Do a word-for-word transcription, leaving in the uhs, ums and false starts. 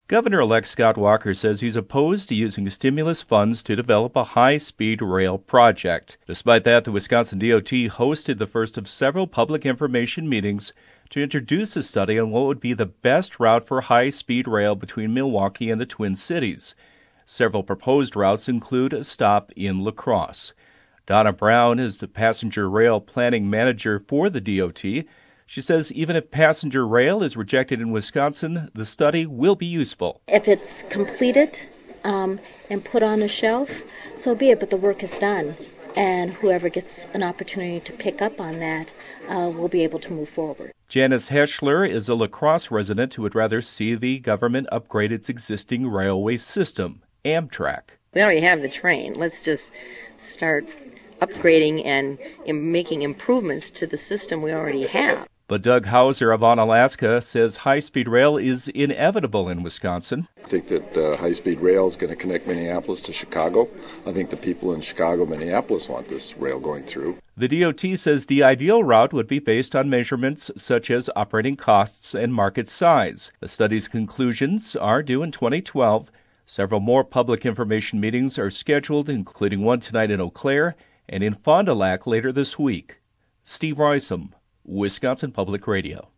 Governor-elect Scott Walker says he's opposed to using stimulus funds to develop a high-speed rail project. Despite that, the Wisconsin D O T hosted the first of several public information meetings to introduce a study on what would be the best route for high-speed rail between Milwaukee and the Twin Cities. Several proposed routes include a stop in La Crosse. Donna Brown is the passenger rail planning manager for the D O T. She says even if passenger rail is rejected in Wisconsin, the study will be useful. If it's completed um, and put on a shelf, so be it, but the work is done. And whoever gets an opportunity to pick up on that uh, will be able to move forward. Janice Heschler is a La Crosse resident who would rather see the government upgrade its existing railway system, Amtrak. We already have the train. Let's just start upgrading and making improvements to the system we already have. But Doug Hauser of Onalaska says high-speed rail is inevitable in Wisconsin. I think that uh, high-speed rail is going to connect Minneapolis to Chicago. I think the people in Chicago, Minneapolis want this rail going through. The D O T says the ideal route would be based on measurements such as operating costs and market size. The study's conclusions are due in twenty twelve. Several more public information meetings are scheduled, including one tonight in Eau Claire and in Fond du Lac later this week. Steve Roysum, Wisconsin Public Radio.